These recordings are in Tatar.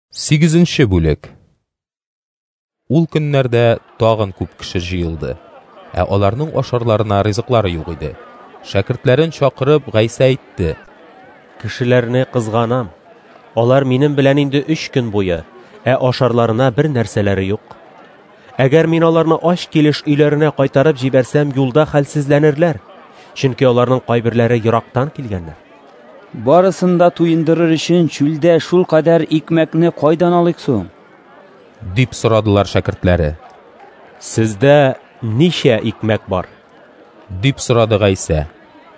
8-нче бүлек. Ул көннәрдә тагын күп кеше җыелды, аларның ашарларына ризыклары юк иде. Шәкертләрен чакырып Гайса әйтте: Кешеләрне кызганам. Алар минем белән инде 3 көн буе, ашарларына бер нәрсәләре юк. Әгәр мин аларны ач килеш өйләренә кайтарып җибәрсәм, юлда хәлсезләнерләр, чөнки аларның кайберләре ерактан килгәннәр. Барысын да туендырыр өчен чүлдә шул кадәр икмәкне кайдан алыйк соң? Дип сорадылар шәкертләре. Сездә ничә икмәк бар? Дип сорады Гайса.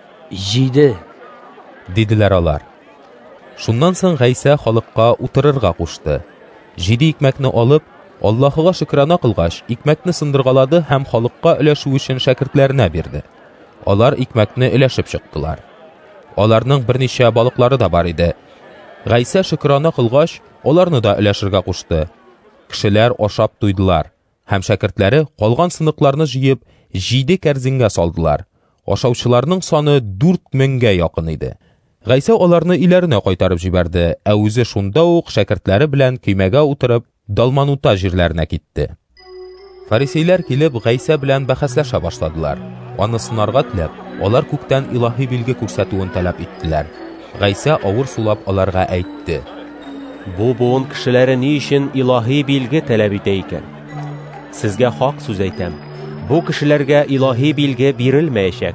7. Диделәр алар. Шуннан соң Гайса халыкка утырырга кушты. 7 икмәкне алып, Аллаһыга шөкранә кылгач, икмәкне сындыргалады һәм халыкка өләшү өчен шәкертләренә бирде. Алар икмәкне өләшеп чыктылар. Аларның берничә балыклары да бар иде. Гайса шөкранә кылгач, аларны да өләшергә кушты. Кешеләр ашап туйдылар, һәм шәкертләре калган сыныкларны җыеп 7 кәрзингә салдылар. Ашаучыларның саны 4000-гә якын иде. Гайса аларны иләренә кайтарып җибәрде, үзе шунда ук шәкертләре белән көймәгә утырып, Далманута җирләренә китте. Фарисейләр килеп Гайса белән бәхәсләшә башладылар. Аны сынарга теләп, алар күктән илаһи билге күрсәтүен таләп иттеләр. Гайса авыр сулап аларга әйтте: Бу буын кешеләре ни өчен илаһи билге таләп итә икән? Сезгә хак сүз әйтәм. Бу кешеләргә илаһи билге бирелмәячәк.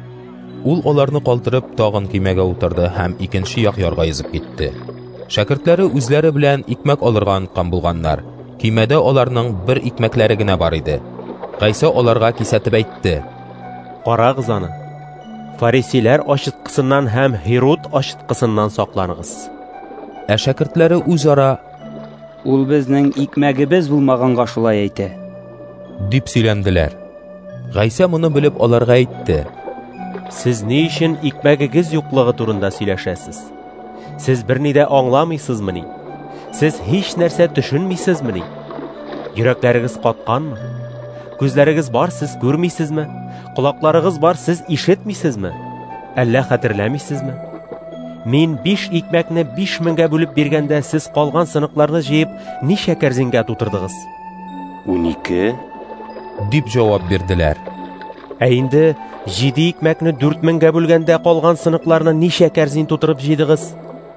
Ул аларны калтырып тагын көймәгә утырды һәм икенче як ярга йөзеп китте. Шәкертләре үзләре белән икмәк алырга оныткан булганнар. Көймәдә аларның бер икмәкләре генә бар иде. Гайса аларга кисәтеп әйтте: Карагыз аны. Фарисейләр ашыткысыннан һәм Херод ашыткысыннан сакланыгыз. Шәкертләре үзара: Ул безнең икмәгебез булмаганга шулай әйтә. Дип сөйләнделәр. Гайса моны белеп аларга әйтте: Сез ни өчен икмәгегез юклыгы турында сөйләшәсез? Сез берни дә аңламыйсызмыни? Сез һич нәрсә төшенмисезмени? Йөрәкләрегез катканмы? Күзләрегез бар, сез күрмисезме? Колакларыгыз бар, сез ишетмисезме? Әллә хәтерләмисезме? Мин 5 икмәкне 5000-гә бүлеп биргәндә, сез калган сыныкларны җыеп ничә кәрзингә тутырдыгыз? 12. Дип җавап бирделәр. Инде 7 икмәкне 4000-гә бүлгәндә калган сыныкларны ничә кәрзин тутырып җыйдыгыз?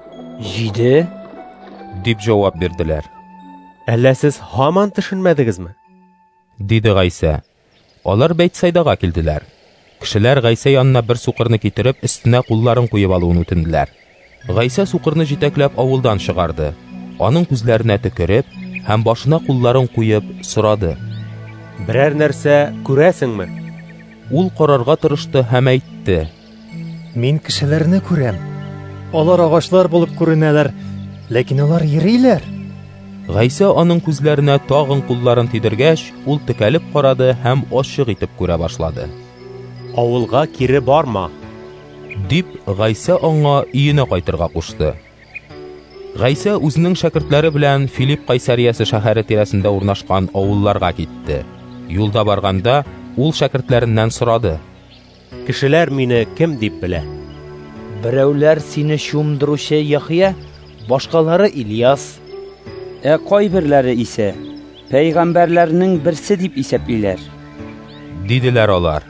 7. Дип җавап бирделәр. Әллә сез һаман төшенмәдегезме? Диде Гайса. Алар Бәйтсайдага килделәр. Кешеләр Гайса янына бер сукырны китереп, өстенә кулларын куеп алуын үтенделәр. Гайса сукырны җитәкләп авылдан чыгарды. Аның күзләренә төкереп һәм башына кулларын куеп сорады: Берәр нәрсә күрәсеңме? Ул карарга тырышты һәм әйтте: Мин кешеләрне күрәм. Алар агачлар булып күренәләр, ләкин алар йөриләр. Гайса аның күзләренә тагын кулларын тидергәч, ул текәлеп карады һәм ачык итеп күрә башлады. Авылга кире барма. Дип Гайса аңа өенә кайтырга кушты. Гайса үзенең шәкертләре белән Филипп Кайсариясе шәһәре тирәсендә урнашкан авылларга китте. Юлда барганда ул шәкертләреннән сорады: Кешеләр мине кем дип белә? Берәүләр сине чумдыручы Яхья, башкалары Ильяс, Кайберләре исә пәйгамбәрләрнең берсе дип исәплиләр. Диделәр алар.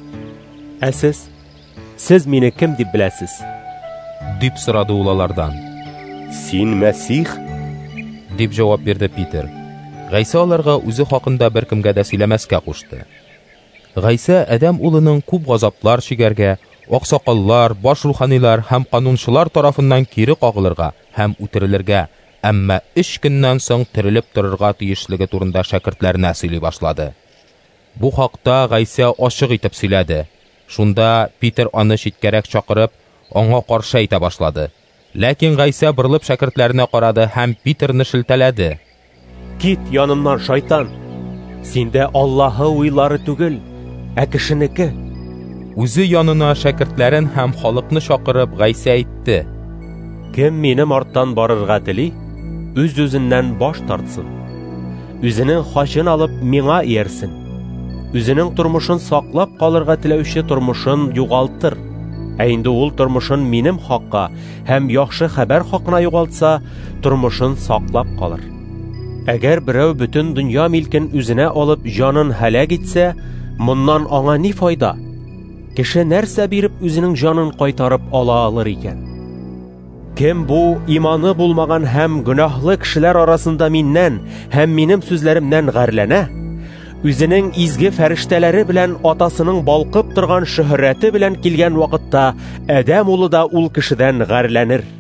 Сез мине кем дип беләсез? Дип сорады ул алардан. Син Мәсих? Дип җавап бирде Питер. Гайса аларга үзе хакында беркемгә дә сөйләмәскә кушты. Гайса Адәм улының күп газаплар чигәргә, аксакаллар, баш руханилар һәм канунчылар тарафыннан кире кагылырга һәм үтерелергә, әмма 3 көннән соң терелеп торырга тиешлеге турында шәкертләренә сөйли башлады. Бу хакта Гайса ачык итеп сөйләде. Шунда Питер аны читкәрәк чакырып, аңа каршы әйтә башлады. Ләкин Гайса борылып шәкертләренә карады һәм Питерны шелтәләде. Кит янымнан, шайтан! Синдә Аллаһы уйлары түгел, кешенеке. Үзе янына шәкертләрен һәм халыкны чакырып Гайса әйтте: Кем минем арттан барырга тели, үз-үзеннән баш тартсын. Үзенең хачын алып миңа иярсен. Үзенең тормышын саклап калырга теләүче тормышын югалтыр. Инде ул тормышын минем хакка һәм яхшы хәбәр хакына югалтса, тормышын саклап калыр. Әгәр берәү бөтен дөнья милкен үзенә алып җанын һәлак итсә, моннан аңа ни файда? Кеше нәрсә биреп үзенең җанын кайтарып ала алыр икән? Кем бу иманы булмаган һәм гөнаһлы кешеләр арасында миннән һәм минем сүзләремнән гарьләнә? Үзенең изге фәрештәләре белән атасының балкып торган шөһрәте белән килгән вакытта Адәм улы да ул кешедән гарьләнер.